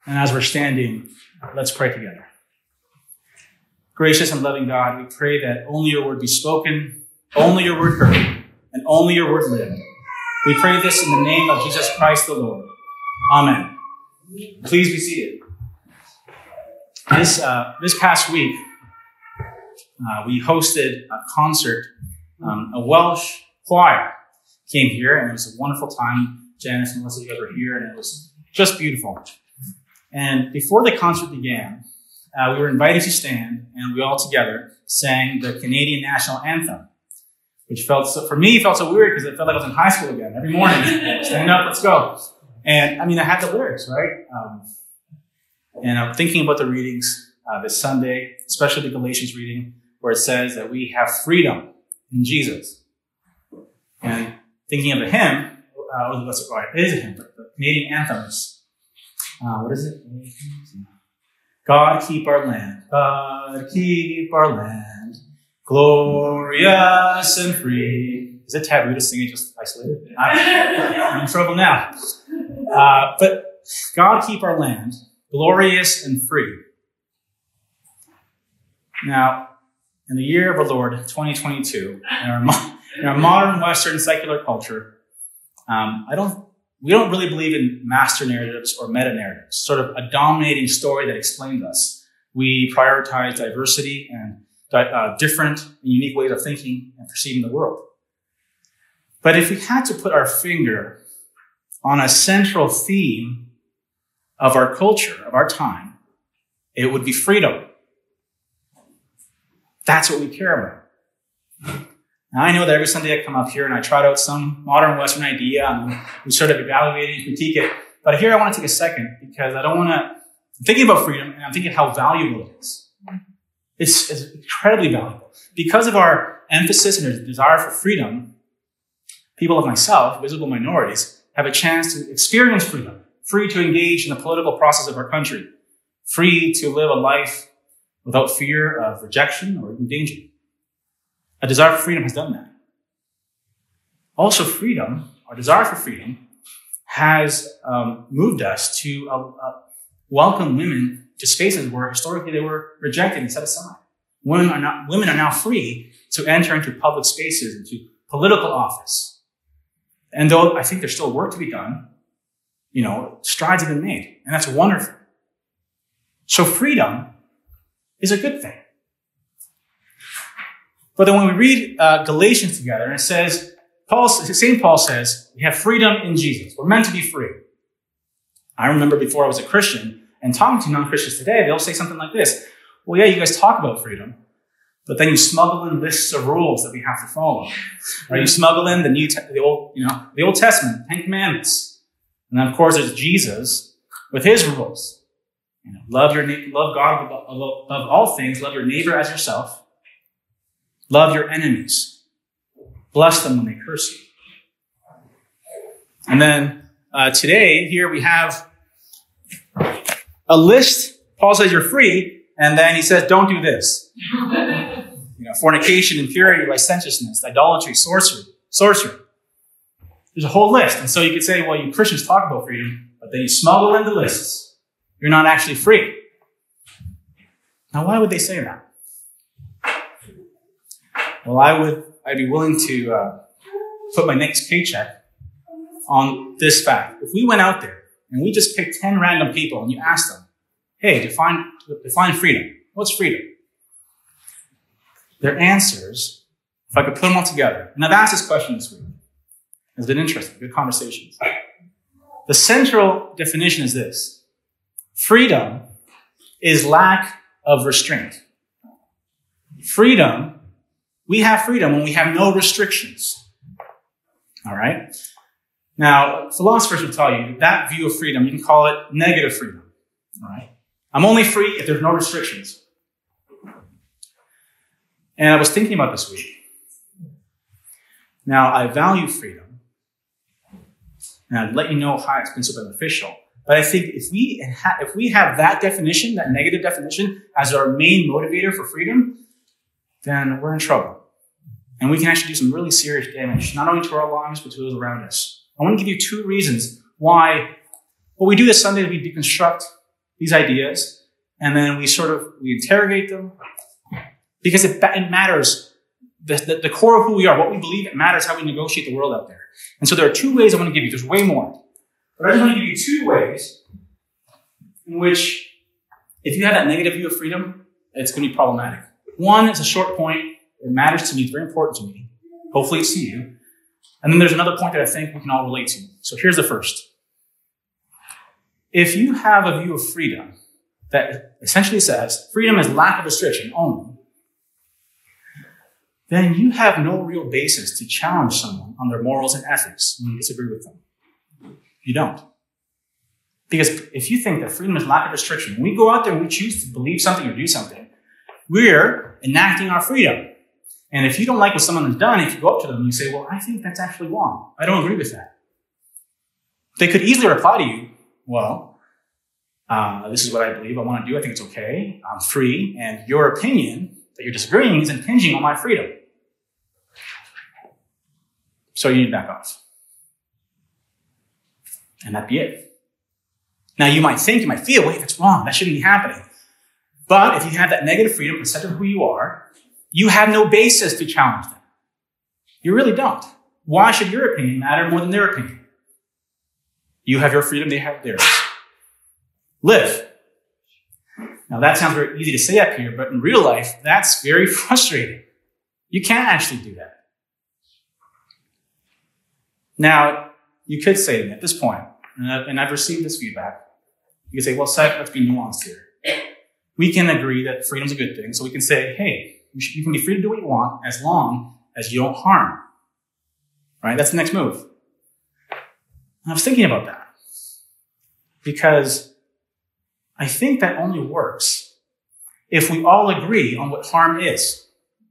And as we're standing, let's pray together. Gracious and loving God, we pray that only your word be spoken, only your word heard, and only your word lived. We pray this in the name of Jesus Christ the Lord. Amen. Please be seated. This past week, we hosted a concert. A Welsh choir came here, and it was a wonderful time. Janice and Melissa, you guys were here, and it was just beautiful. And before the concert began, we were invited to stand, and we all together sang the Canadian national anthem, which for me felt so weird because it felt like I was in high school again. Every morning, stand up, let's go. And I had the lyrics, right? And I'm thinking about the readings this Sunday, especially the Galatians reading, where it says that we have freedom in Jesus. And thinking of the hymn, it is a hymn, but the Canadian anthem is, what is it? God keep our land, God keep our land, glorious and free. Is it taboo to sing it just isolated? I'm in trouble now. But God keep our land, glorious and free. Now, in the year of our Lord, 2022, in our modern Western secular culture, we don't really believe in master narratives or meta narratives, sort of a dominating story that explains us. We prioritize diversity and different and unique ways of thinking and perceiving the world. But if we had to put our finger on a central theme of our culture, of our time, it would be freedom. That's what we care about. Now, I know that every Sunday I come up here and I trot out some modern Western idea and we sort of evaluate and critique it. But here I want to take a second because I'm thinking about freedom and I'm thinking how valuable it is. It's incredibly valuable. Because of our emphasis and our desire for freedom, people like myself, visible minorities, have a chance to experience freedom, free to engage in the political process of our country, free to live a life without fear of rejection or even danger. A desire for freedom has done that. Also, freedom, our desire for freedom, has moved us to welcome women to spaces where historically they were rejected and set aside. Women are now free to enter into public spaces, into political office. And though I think there's still work to be done, strides have been made, and that's wonderful. So freedom is a good thing. But then when we read Galatians together, and it says, St. Paul says, we have freedom in Jesus. We're meant to be free. I remember before I was a Christian, and talking to non-Christians today, they'll say something like this. Well, yeah, you guys talk about freedom, but then you smuggle in lists of rules that we have to follow. Or you smuggle in the Old Testament, 10 Commandments. And then, of course, there's Jesus with his rules. Love God above all things, love your neighbor as yourself. Love your enemies. Bless them when they curse you. And then today, here we have a list. Paul says you're free, and then he says, don't do this. Fornication, impurity, licentiousness, idolatry, sorcery. There's a whole list. And so you could say, well, you Christians talk about freedom, but then you smuggle in the lists. You're not actually free. Now, why would they say that? Well, I'd be willing to put my next paycheck on this fact. If we went out there and we just picked 10 random people and you asked them, hey, define freedom. What's freedom? Their answers, if I could put them all together, and I've asked this question this week. It's been interesting, good conversations. The central definition is this. Freedom is lack of restraint. We have freedom when we have no restrictions. All right? Now, philosophers will tell you that view of freedom, you can call it negative freedom. All right? I'm only free if there's no restrictions. And I was thinking about this week. Now, I value freedom. And I'd let you know how it's been so beneficial. But I think if we have that definition, that negative definition, as our main motivator for freedom, then we're in trouble. And we can actually do some really serious damage, not only to our lives, but to those around us. I want to give you 2 reasons why what we do this Sunday is we deconstruct these ideas, and then we interrogate them, because it matters. The core of who we are, what we believe, it matters how we negotiate the world out there. And so there are two ways I want to give you. There's way more. But I just want to give you two ways in which, if you have that negative view of freedom, it's going to be problematic. One is a short point. It matters to me. It's very important to me. Hopefully it's to you. And then there's another point that I think we can all relate to. So here's the first. If you have a view of freedom that essentially says freedom is lack of restriction only, then you have no real basis to challenge someone on their morals and ethics when you disagree with them. You don't. Because if you think that freedom is lack of restriction, when we go out there and we choose to believe something or do something, we're enacting our freedom. And if you don't like what someone has done, if you go up to them and you say, well, I think that's actually wrong. I don't agree with that. They could easily reply to you, well, this is what I believe I want to do. I think it's okay. I'm free. And your opinion that you're disagreeing is impinging on my freedom. So you need to back off. And that'd be it. Now you might feel, wait, that's wrong. That shouldn't be happening. But if you have that negative freedom, perception of who you are, you have no basis to challenge them. You really don't. Why should your opinion matter more than their opinion? You have your freedom, they have theirs. Live. Now that sounds very easy to say up here, but in real life, that's very frustrating. You can't actually do that. Now, you could say to me at this point, and I've received this feedback, you can say, well, Seth, let's be nuanced here. We can agree that freedom's a good thing, so we can say, hey, you can be free to do what you want as long as you don't harm. Right? That's the next move. And I was thinking about that because I think that only works if we all agree on what harm is.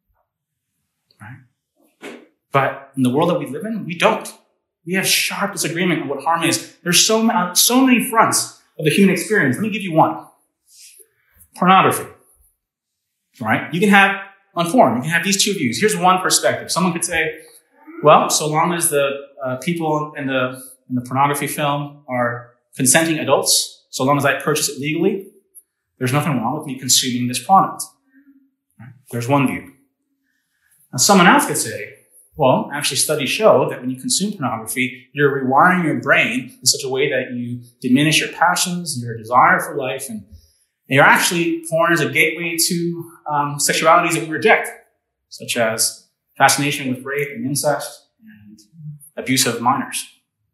Right? But in the world that we live in, we don't. We have sharp disagreement on what harm is. There's so many fronts of the human experience. Let me give you one. Pornography. Right? You can have, on porn, you can have these two views. Here's one perspective. Someone could say, well, so long as the people in the pornography film are consenting adults, so long as I purchase it legally, there's nothing wrong with me consuming this product. Right? There's one view. Now, someone else could say, well, actually studies show that when you consume pornography, you're rewiring your brain in such a way that you diminish your passions, your desire for life, and porn is a gateway to sexualities that we reject, such as fascination with rape and incest and abuse of minors.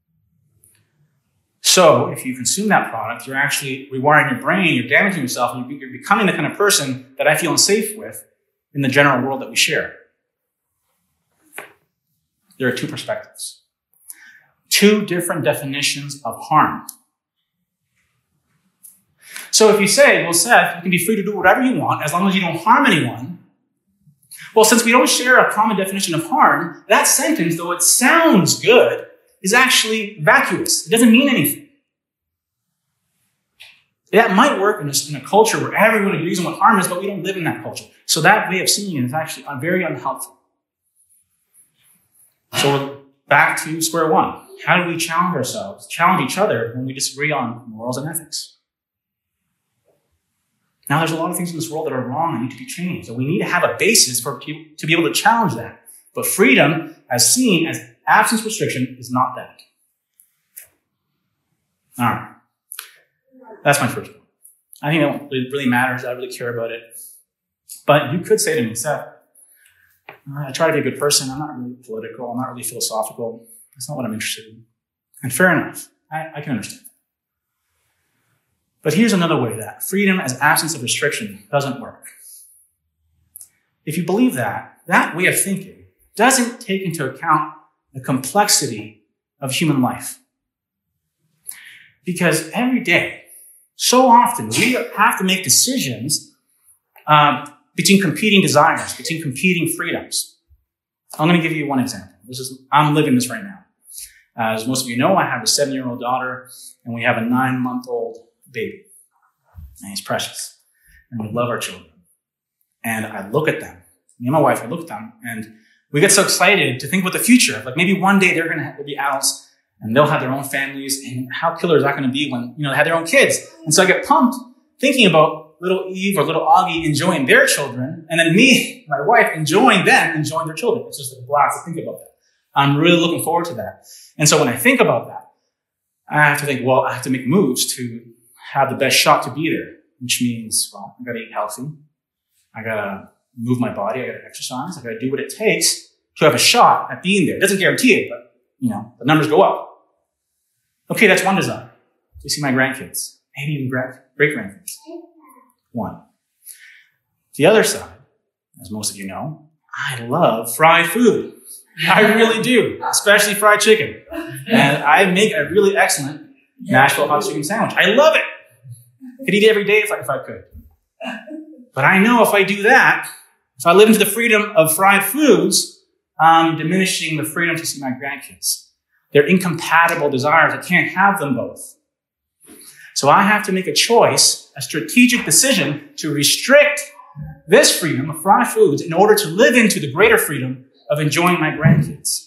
So if you consume that product, you're actually rewiring your brain, you're damaging yourself, and you're becoming the kind of person that I feel unsafe with in the general world that we share. There are two perspectives. Two different definitions of harm. So if you say, well, Seth, you can be free to do whatever you want as long as you don't harm anyone. Well, since we don't share a common definition of harm, that sentence, though it sounds good, is actually vacuous. It doesn't mean anything. That might work in a culture where everyone agrees on what harm is, but we don't live in that culture. So that way of seeing it is actually very unhelpful. So we're back to square one. How do we challenge each other when we disagree on morals and ethics? Now, there's a lot of things in this world that are wrong and need to be changed. So we need to have a basis to be able to challenge that. But freedom, as seen as absence restriction, is not that. All right. That's my first one. I think it really matters. I really care about it. But you could say to me, Seth, I try to be a good person. I'm not really political. I'm not really philosophical. That's not what I'm interested in. And fair enough. I can understand that. But here's another way that freedom as absence of restriction doesn't work. If you believe that way of thinking doesn't take into account the complexity of human life. Because every day, so often, we have to make decisions between competing desires, between competing freedoms. I'm going to give you one example. I'm living this right now. As most of you know, I have a 7-year-old daughter, and we have a 9-month-old baby. And he's precious. And we love our children. And I look at them. Me and my wife, I look at them, and we get so excited to think about the future. Like maybe one day they're going to be adults, and they'll have their own families. And how killer is that going to be when, they have their own kids? And so I get pumped thinking about little Eve or little Augie enjoying their children, and then me, my wife, enjoying their children. It's just a blast to think about that. I'm really looking forward to that. And so when I think about that, I have to think, well, I have to make moves to have the best shot to be there, which means, well, I got to eat healthy. I got to move my body. I got to exercise. I got to do what it takes to have a shot at being there. It doesn't guarantee it, but, the numbers go up. Okay, that's one desire. To see my grandkids, maybe even great-grandkids. One. The other side, as most of you know, I love fried food. I really do, especially fried chicken. And I make a really excellent Nashville hot chicken sandwich. I love it. I could eat it every day if I could. But I know if I do that, if I live into the freedom of fried foods, I'm diminishing the freedom to see my grandkids. They're incompatible desires. I can't have them both. So I have to make a choice, a strategic decision to restrict this freedom of fried foods in order to live into the greater freedom of enjoying my grandkids.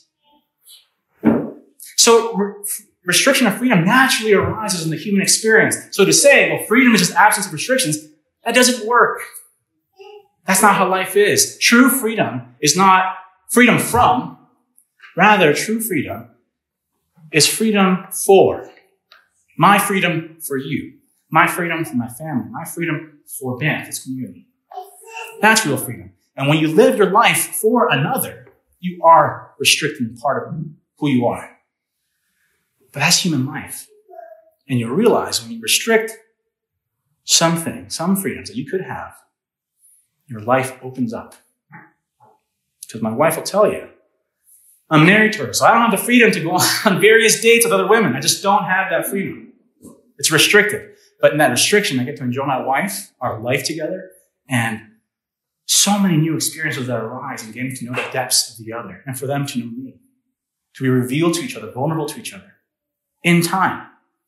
So restriction of freedom naturally arises in the human experience. So to say, well, freedom is just absence of restrictions, that doesn't work. That's not how life is. True freedom is not freedom from. Rather, true freedom is freedom for. My freedom for you. My freedom for my family. My freedom for Banff, its community. That's real freedom. And when you live your life for another, you are restricting part of who you are. But that's human life. And you realize when you restrict something, some freedoms that you could have, your life opens up. Because my wife will tell you, I'm married to her, so I don't have the freedom to go on various dates with other women. I just don't have that freedom. It's restricted. But in that restriction, I get to enjoy my wife, our life together, and so many new experiences that arise in getting to know the depths of the other, and for them to know me, to be revealed to each other, vulnerable to each other, in time.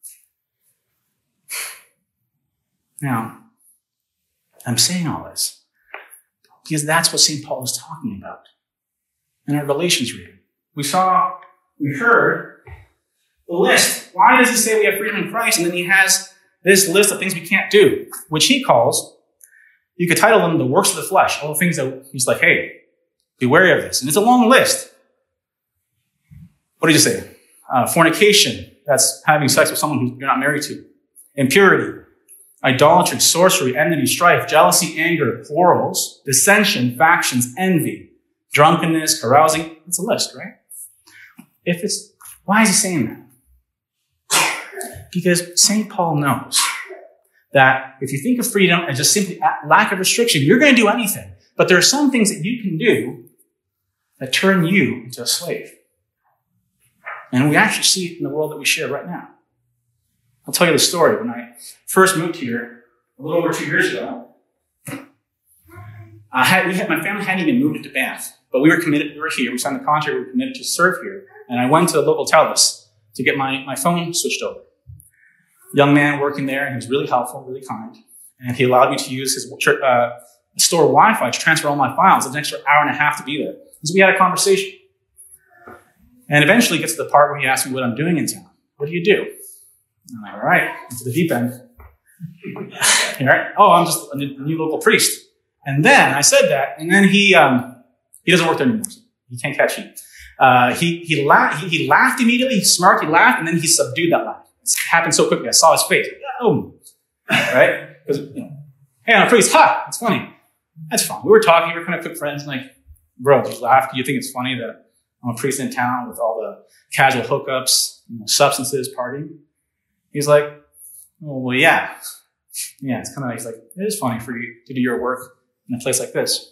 Now, I'm saying all this because that's what St. Paul is talking about in our Galatians reading. We heard the list. Why does he say we have freedom in Christ? And then he has this list of things we can't do, which he calls, you could title them the works of the flesh, all the things that he's like, hey, be wary of this. And it's a long list. What did you say? Fornication, that's having sex with someone who you're not married to. Impurity, idolatry, sorcery, enmity, strife, jealousy, anger, quarrels, dissension, factions, envy, drunkenness, carousing. It's a list, right? Why is he saying that? Because St. Paul knows that if you think of freedom as just simply lack of restriction, you're going to do anything. But there are some things that you can do that turn you into a slave. And we actually see it in the world that we share right now. I'll tell you the story. When I first moved here, a little over 2 years ago, my family hadn't even moved into Banff, but we were committed. We were here. We signed the contract. We were committed to serve here. And I went to the local TELUS to get my phone switched over. Young man working there, and he was really helpful, really kind. And he allowed me to use his store Wi-Fi to transfer all my files. It was an extra hour and a half to be there. So we had a conversation. And eventually gets to the part where he asked me what I'm doing in town. What do you do? I'm like, all right, into the deep end. All right. Oh, I'm just a new local priest. And then I said that, and then he doesn't work there anymore. So he can't catch you. He laughed immediately. He's smart. He laughed, and then he subdued that laugh. It happened so quickly. I saw his face. Oh, right? Because hey, I'm a priest. Ha! It's funny. That's fine. We were talking. We were kind of quick friends. Like, bro, just laugh. Do you think it's funny that I'm a priest in town with all the casual hookups, substances, partying? He's like, oh, well, yeah. Yeah, it's kind of like, he's like, it is funny for you to do your work in a place like this.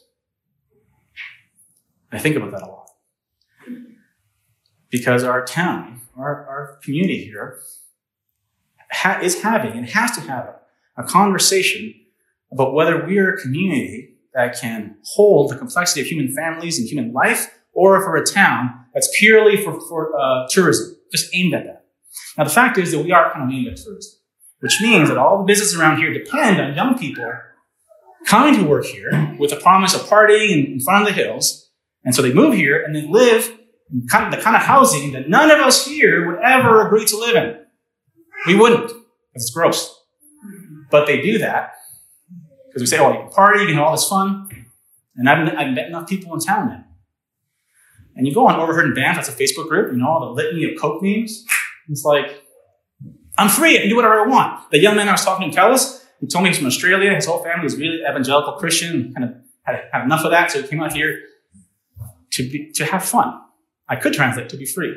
I think about that a lot. Because our town, our community here, is having and has to have a conversation about whether we are a community that can hold the complexity of human families and human life, or if we're a town that's purely for tourism, just aimed at that. Now, the fact is that we are kind of aimed at tourism, which means that all the businesses around here depend on young people coming to work here with the promise of partying in front of the hills. And so they move here and they live and the kind of housing that none of us here would ever agree to live in. We wouldn't, because it's gross. But they do that because we say, oh, you can party, you can have all this fun. And I've met enough people in town now. And you go on Overheard in Banff, that's a Facebook group, all the litany of Coke memes. It's like, I'm free, I can do whatever I want. The young man I was talking to, Kellis, he told me he's from Australia. His whole family was really evangelical Christian, kind of had enough of that, so he came out here to have fun. I could translate to be free.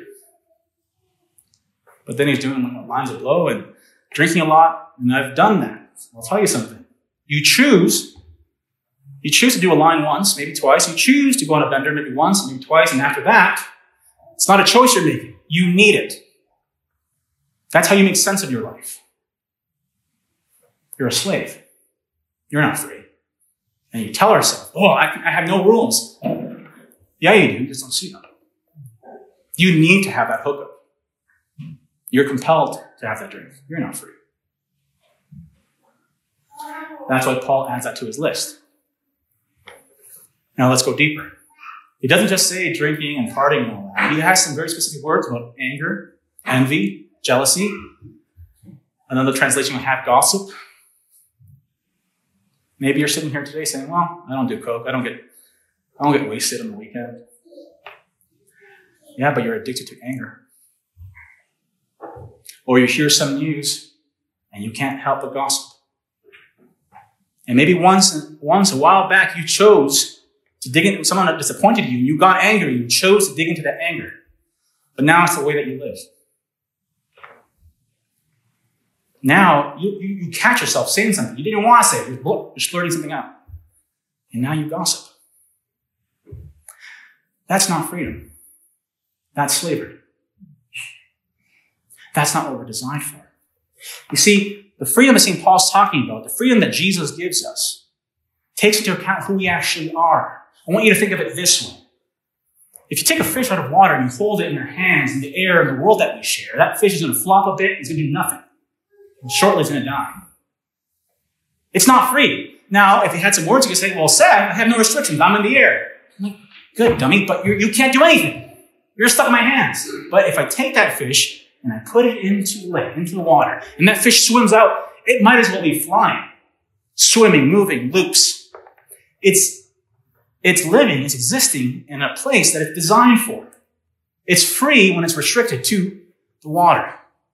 But then he's doing lines of blow and drinking a lot, and I've done that. I'll tell you something. You choose to do a line once, maybe twice. You choose to go on a bender maybe once, maybe twice, and after that, it's not a choice you're making. You need it. That's how you make sense of your life. You're a slave. You're not free. And you tell yourself, oh, I have no rules. Yeah, you do. You just don't see them. You need to have that hookup. You're compelled to have that drink. You're not free. That's why Paul adds that to his list. Now let's go deeper. He doesn't just say drinking and partying and all that. He has some very specific words about anger, envy, jealousy. Another translation will have gossip. Maybe you're sitting here today saying, well, I don't do coke. I don't get wasted on the weekend. Yeah, but you're addicted to anger. Or you hear some news and you can't help but gossip. And maybe once a while back you chose to dig into someone that disappointed you. You got angry. You chose to dig into that anger. But now it's the way that you live. Now you catch yourself saying something you didn't want to say. You're blurting something out. And now you gossip. That's not freedom. That's slavery. That's not what we're designed for. You see, the freedom that St. Paul's talking about, the freedom that Jesus gives us, takes into account who we actually are. I want you to think of it this way. If you take a fish out of water and you hold it in your hands in the air in the world that we share, that fish is going to flop a bit, it's going to do nothing. And shortly it's going to die. It's not free. Now, if you had some words, you could say, well, Seth, I have no restrictions. I'm in the air. I'm like, good, dummy, but you can't do anything. You're stuck in my hands. But if I take that fish and I put it into the lake, into the water, and that fish swims out, it might as well be flying, swimming, moving, loops. It's living, it's existing in a place that it's designed for. It's free when it's restricted to the water.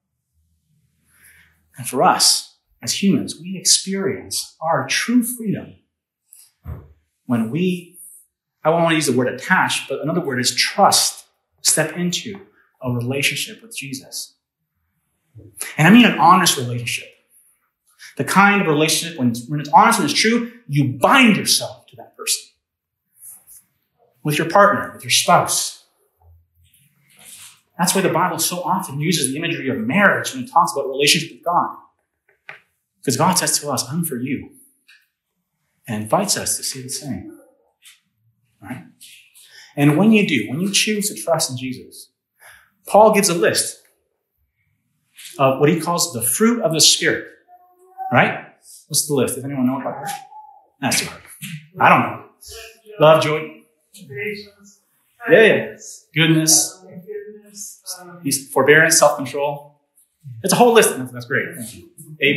And for us, as humans, we experience our true freedom when I won't want to use the word attach, but another word is trust, step into a relationship with Jesus. And I mean an honest relationship. The kind of relationship when it's honest and it's true, you bind yourself to that person. With your partner, with your spouse. That's why the Bible so often uses the imagery of marriage when it talks about relationship with God. Because God says to us, I'm for you. And invites us to say the same. Right? And when you do, when you choose to trust in Jesus, Paul gives a list of what he calls the fruit of the Spirit. Right? What's the list? Does anyone know about that? That's too hard. I don't know. Love, joy. Patience. Yeah. Goodness. Forbearance, self-control. It's a whole list. That's great. Thank you. A+.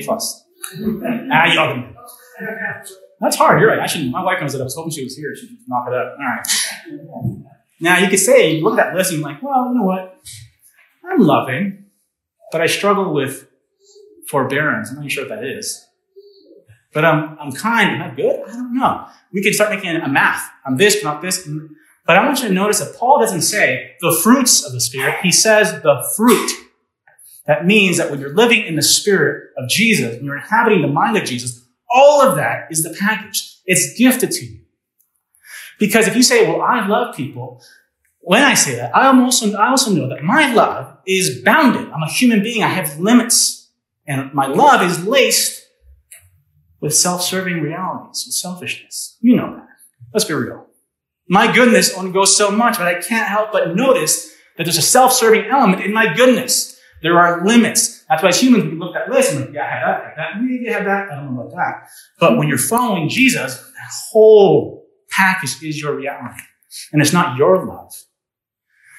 That's hard. You're right. Actually, my wife knows that. I was hoping she was here. She could knock it up. All right. Now, you could say, you look at that list and you're like, well, you know what? I'm loving, but I struggle with forbearance. I'm not even sure what that is. But I'm kind. Am I good? I don't know. We can start making a math. I'm this, not this. But I want you to notice that Paul doesn't say the fruits of the Spirit. He says the fruit. That means that when you're living in the Spirit of Jesus, when you're inhabiting the mind of Jesus, all of that is the package. It's gifted to you. Because if you say, well, I love people, when I say that, I also know that my love is bounded. I'm a human being. I have limits. And my love is laced with self-serving realities, with selfishness. You know that. Let's be real. My goodness only goes so much, but I can't help but notice that there's a self-serving element in my goodness. There are limits. That's why as humans, we look at that list and we're like, yeah, I have that, maybe I have that, I don't know about that. But when you're following Jesus, that whole package is your reality. And it's not your love.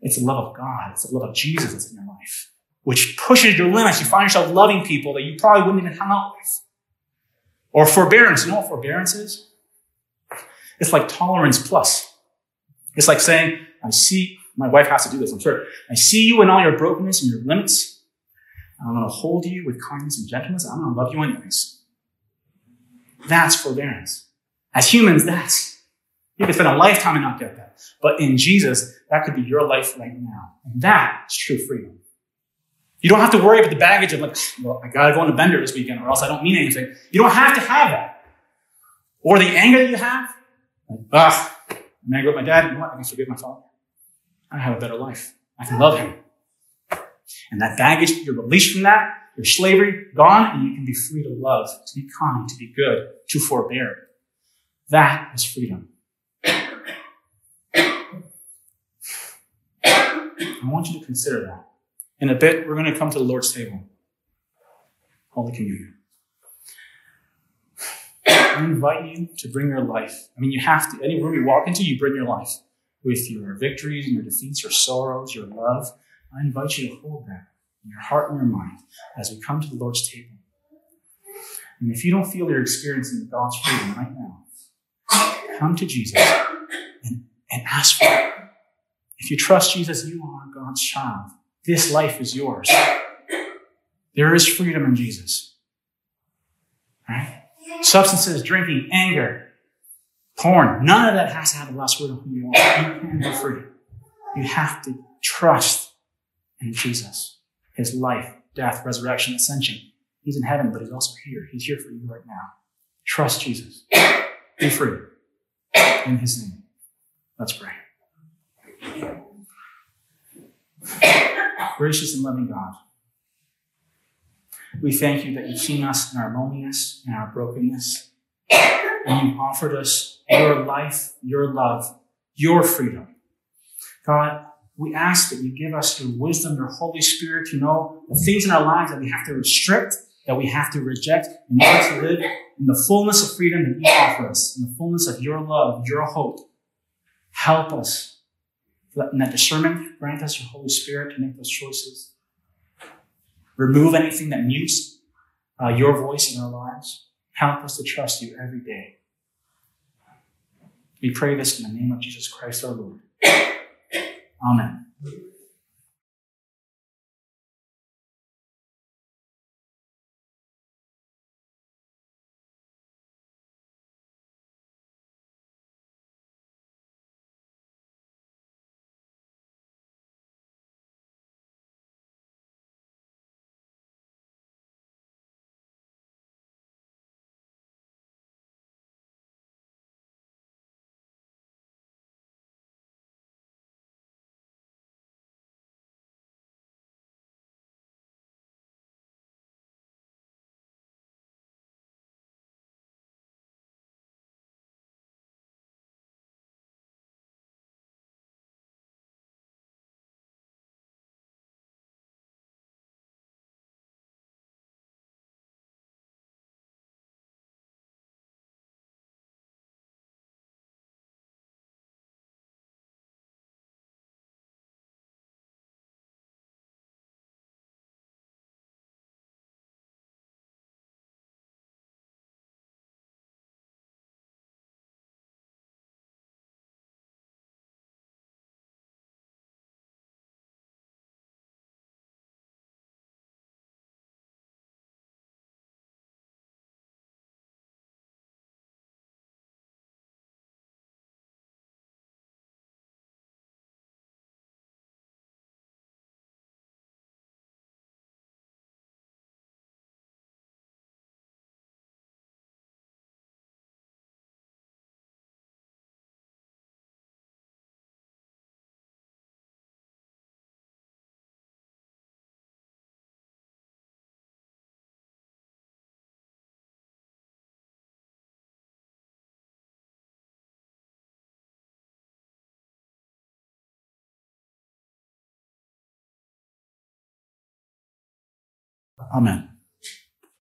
It's the love of God. It's the love of Jesus that's in your life, which pushes your limits. You find yourself loving people that you probably wouldn't even hang out with. Or forbearance. You know what forbearance is? It's like tolerance plus. It's like saying, I see, my wife has to do this, I'm sure. I see you in all your brokenness and your limits. I'm going to hold you with kindness and gentleness. I'm going to love you anyways. That's forbearance. As humans, you could spend a lifetime and not get that. But in Jesus, that could be your life right now. And that is true freedom. You don't have to worry about the baggage of like, well, I got to go on a bender this weekend or else I don't mean anything. You don't have to have that. Or the anger that you have. Like, I'm angry with my dad. You know what? I can forgive my father. I have a better life. I can love him. And that baggage, you're released from that. Your slavery, gone, and you can be free to love, to be kind, to be good, to forbear. That is freedom. I want you to consider that. In a bit, we're going to come to the Lord's table. Holy Communion. I invite you to bring your life. I mean, you have to. Any room you walk into, you bring your life. With your victories and your defeats, your sorrows, your love. I invite you to hold that in your heart and your mind as we come to the Lord's table. And if you don't feel you're experiencing God's freedom right now, come to Jesus and ask for it. If you trust Jesus, you are God's child. This life is yours. There is freedom in Jesus. Right? Substances, drinking, anger, porn, none of that has to have the last word on who you are. You can be free. You have to trust in Jesus. His life, death, resurrection, ascension. He's in heaven, but he's also here. He's here for you right now. Trust Jesus. Be free. In his name. Let's pray. Gracious and loving God, we thank you that you've seen us in our loneliness and our brokenness, and you've offered us your life, your love, your freedom. God, we ask that you give us your wisdom, your Holy Spirit to know the things in our lives that we have to restrict, that we have to reject in order to live in the fullness of freedom that you offer us, in the fullness of your love, your hope. Help us. In that discernment, grant us your Holy Spirit to make those choices. Remove anything that mutes your voice in our lives. Help us to trust you every day. We pray this in the name of Jesus Christ our Lord. Amen. Amen.